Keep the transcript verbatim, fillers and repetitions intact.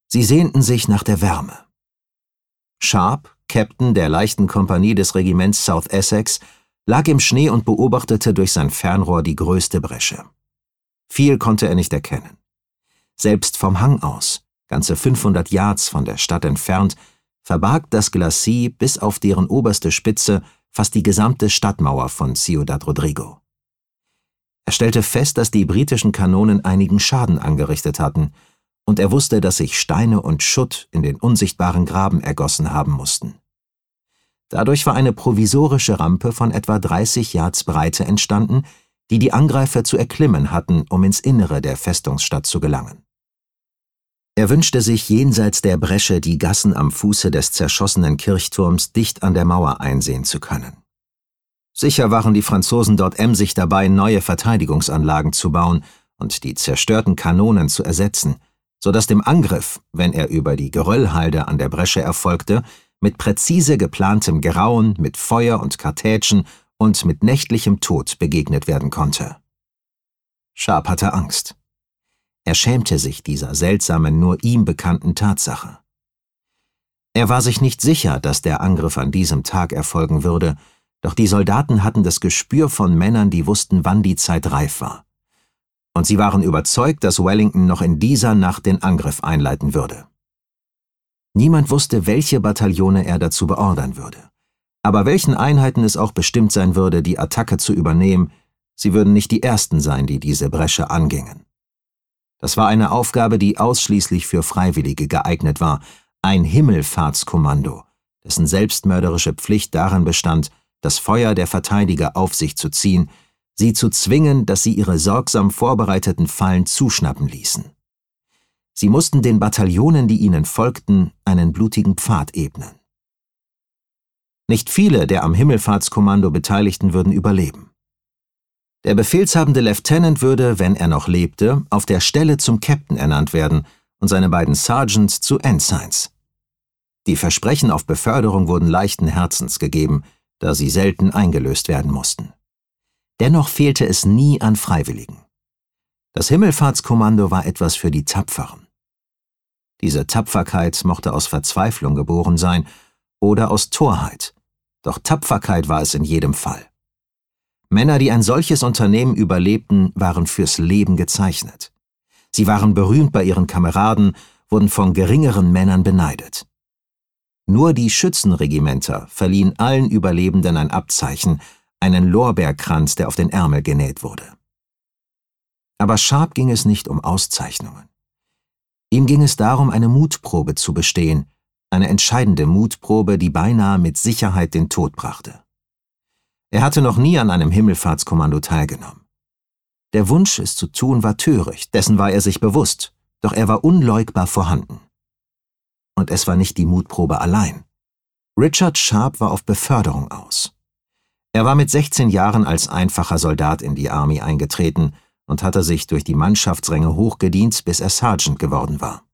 Sie sehnten sich nach der Wärme. Sharp, Captain der leichten Kompanie des Regiments South Essex, lag im Schnee und beobachtete durch sein Fernrohr die größte Bresche. Viel konnte er nicht erkennen. Selbst vom Hang aus, ganze fünfhundert Yards von der Stadt entfernt, verbarg das Glacis bis auf deren oberste Spitze fast die gesamte Stadtmauer von Ciudad Rodrigo. Er stellte fest, dass die britischen Kanonen einigen Schaden angerichtet hatten, und er wusste, dass sich Steine und Schutt in den unsichtbaren Graben ergossen haben mussten. Dadurch war eine provisorische Rampe von etwa dreißig Yards Breite entstanden, die die Angreifer zu erklimmen hatten, um ins Innere der Festungsstadt zu gelangen. Er wünschte sich jenseits der Bresche die Gassen am Fuße des zerschossenen Kirchturms dicht an der Mauer einsehen zu können. Sicher waren die Franzosen dort emsig dabei, neue Verteidigungsanlagen zu bauen und die zerstörten Kanonen zu ersetzen, so dass dem Angriff, wenn er über die Geröllhalde an der Bresche erfolgte, mit präzise geplantem Grauen, mit Feuer und Kartätschen und mit nächtlichem Tod begegnet werden konnte. Sharp hatte Angst. Er schämte sich dieser seltsamen, nur ihm bekannten Tatsache. Er war sich nicht sicher, dass der Angriff an diesem Tag erfolgen würde, doch die Soldaten hatten das Gespür von Männern, die wussten, wann die Zeit reif war. Und sie waren überzeugt, dass Wellington noch in dieser Nacht den Angriff einleiten würde. Niemand wusste, welche Bataillone er dazu beordern würde. Aber welchen Einheiten es auch bestimmt sein würde, die Attacke zu übernehmen, sie würden nicht die Ersten sein, die diese Bresche angingen. Das war eine Aufgabe, die ausschließlich für Freiwillige geeignet war, ein Himmelfahrtskommando, dessen selbstmörderische Pflicht darin bestand, das Feuer der Verteidiger auf sich zu ziehen, sie zu zwingen, dass sie ihre sorgsam vorbereiteten Fallen zuschnappen ließen. Sie mussten den Bataillonen, die ihnen folgten, einen blutigen Pfad ebnen. Nicht viele der am Himmelfahrtskommando Beteiligten würden überleben. Der befehlshabende Lieutenant würde, wenn er noch lebte, auf der Stelle zum Captain ernannt werden und seine beiden Sergeants zu Ensigns. Die Versprechen auf Beförderung wurden leichten Herzens gegeben, da sie selten eingelöst werden mussten. Dennoch fehlte es nie an Freiwilligen. Das Himmelfahrtskommando war etwas für die Tapferen. Diese Tapferkeit mochte aus Verzweiflung geboren sein oder aus Torheit, doch Tapferkeit war es in jedem Fall. Männer, die ein solches Unternehmen überlebten, waren fürs Leben gezeichnet. Sie waren berühmt bei ihren Kameraden, wurden von geringeren Männern beneidet. Nur die Schützenregimenter verliehen allen Überlebenden ein Abzeichen, einen Lorbeerkranz, der auf den Ärmel genäht wurde. Aber Sharp ging es nicht um Auszeichnungen. Ihm ging es darum, eine Mutprobe zu bestehen, eine entscheidende Mutprobe, die beinahe mit Sicherheit den Tod brachte. Er hatte noch nie an einem Himmelfahrtskommando teilgenommen. Der Wunsch, es zu tun, war töricht, dessen war er sich bewusst, doch er war unleugbar vorhanden. Und es war nicht die Mutprobe allein. Richard Sharp war auf Beförderung aus. Er war mit sechzehn Jahren als einfacher Soldat in die Army eingetreten und hatte sich durch die Mannschaftsränge hochgedient, bis er Sergeant geworden war.